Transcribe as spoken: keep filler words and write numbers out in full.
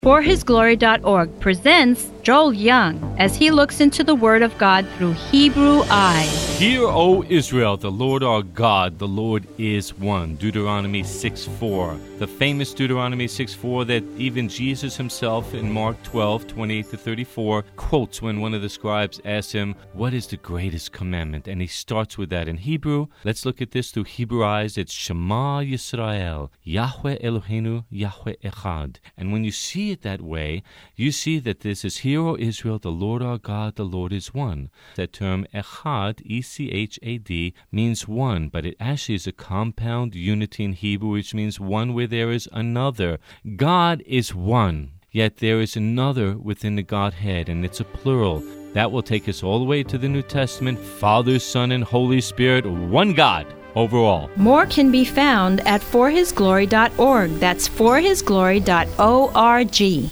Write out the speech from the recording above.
For His Glory dot org presents Joel Young as he looks into the Word of God through Hebrew eyes. Hear, O Israel, the Lord our God, the Lord is one. Deuteronomy six four. The famous Deuteronomy six four that even Jesus himself in Mark twelve twenty-eight to thirty-four quotes when one of the scribes asks him, what is the greatest commandment? And he starts with that in Hebrew. Let's look at this through Hebrew eyes. It's Shema Yisrael, Yahweh Eloheinu, Yahweh Echad. And when you see it that way, you see that this is, Hear, O Israel, the Lord our God, the Lord is one. That term Echad, E C H A D, means one, but it actually is a compound unity in Hebrew, which means one where there is another. God is one, yet there is another within the Godhead, and it's a plural. That will take us all the way to the New Testament, Father, Son, and Holy Spirit, one God. Overall. More can be found at For His Glory dot org. That's For His Glory dot org.